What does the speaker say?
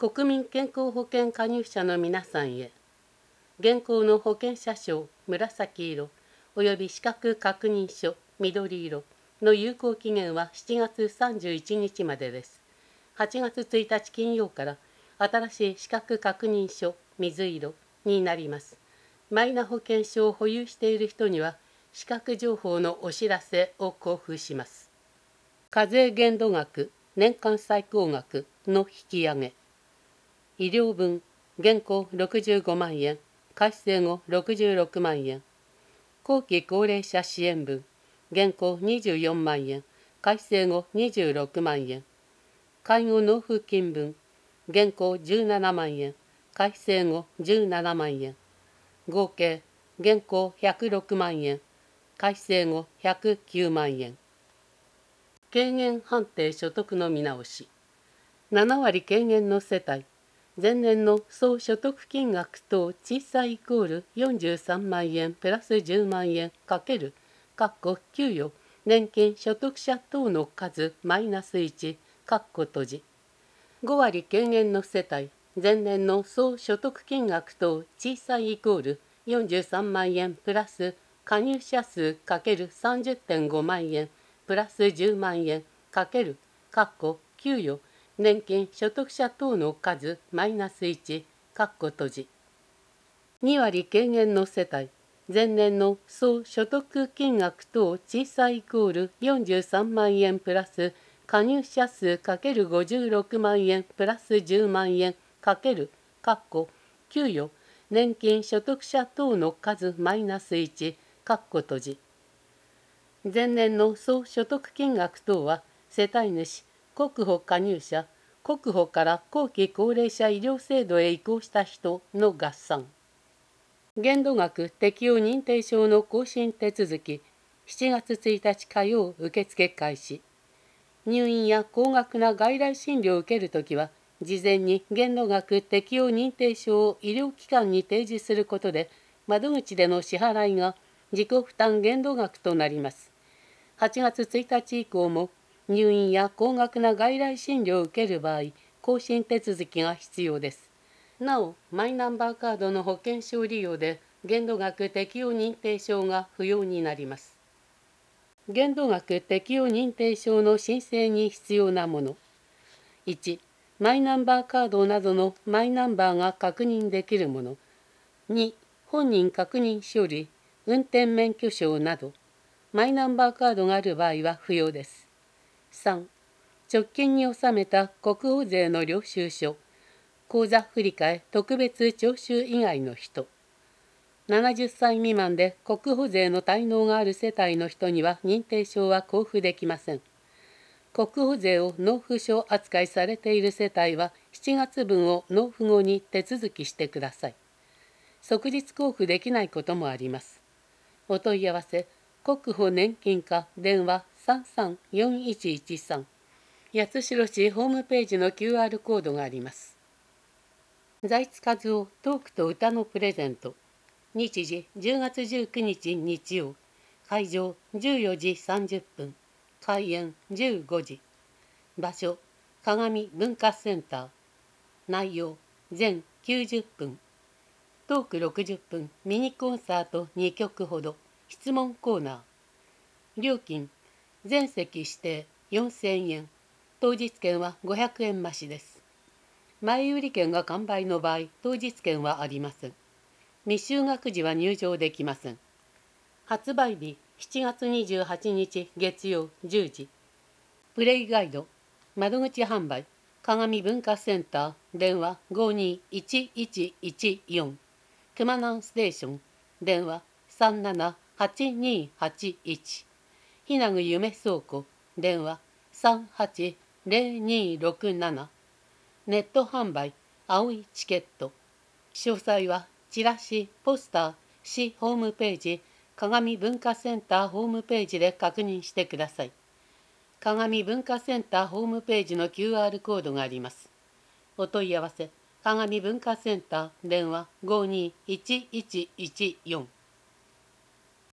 国民健康保険加入者の皆さんへ、現行の保険者証紫色および資格確認書緑色の有効期限は7月31日までです。8月1日金曜から新しい資格確認書水色になります。マイナ保険証を保有している人には資格情報のお知らせを交付します。課税限度額年間最高額の引き上げ。医療分現行65万円改正後66万円。後期高齢者支援分現行24万円改正後26万円。介護納付金分現行17万円改正後17万円。合計現行106万円改正後109万円。軽減判定所得の見直し。7割軽減の世帯前年の総所得金額等小さいイコール43万円プラス10万円かける給与年金所得者等の数マイナス1閉じ。5割軽減の世帯前年の総所得金額等小さいイコール43万円プラス加入者数かける 30.5 万円プラス10万円かける給与年金所得者等の数マイナス1閉じ。2割軽減の世帯前年の総所得金額等小さいイコール43万円プラス加入者数かける56万円プラス10万円かける給与年金所得者等の数マイナス1閉じ。前年の総所得金額等は世帯主国保加入者国保から後期高齢者医療制度へ移行した人の合算。限度額適用認定証の更新手続き7月1日火曜受付開始。入院や高額な外来診療を受けるときは事前に限度額適用認定証を医療機関に提示することで窓口での支払いが自己負担限度額となります。8月1日以降も入院や高額な外来診療を受ける場合、更新手続きが必要です。なお、マイナンバーカードの保険証利用で限度額適用認定証が不要になります。限度額適用認定証の申請に必要なもの。1、マイナンバーカードなどのマイナンバーが確認できるもの。2、本人確認書類、運転免許証など。マイナンバーカードがある場合は不要です。3、直近に納めた国保税の領収書、口座振替特別徴収以外の人。70歳未満で国保税の滞納がある世帯の人には認定証は交付できません。国保税を納付書扱いされている世帯は7月分を納付後に手続きしてください。即日交付できないこともあります。お問い合わせ国保年金課電話334113。八代市ホームページの QR コードがあります。財津和夫トークと歌のプレゼント。日時10月19日日曜。会場14時30分。開演15時。場所鏡文化センター。内容全90分。トーク60分。ミニコンサート2曲ほど。質問コーナー。料金全席指定4000円。当日券は500円増しです。前売り券が完売の場合、当日券はありません。未就学時は入場できません。発売日7月28日月曜10時。プレイガイド、窓口販売、鏡文化センター、電話521114。熊南ステーション、電話378281。ひなぐ夢倉庫、電話380267。ネット販売、青いチケット。詳細はチラシ、ポスター、市ホームページ、鏡文化センターホームページで確認してください。鏡文化センターホームページの QR コードがあります。お問い合わせ、鏡文化センター電話521114。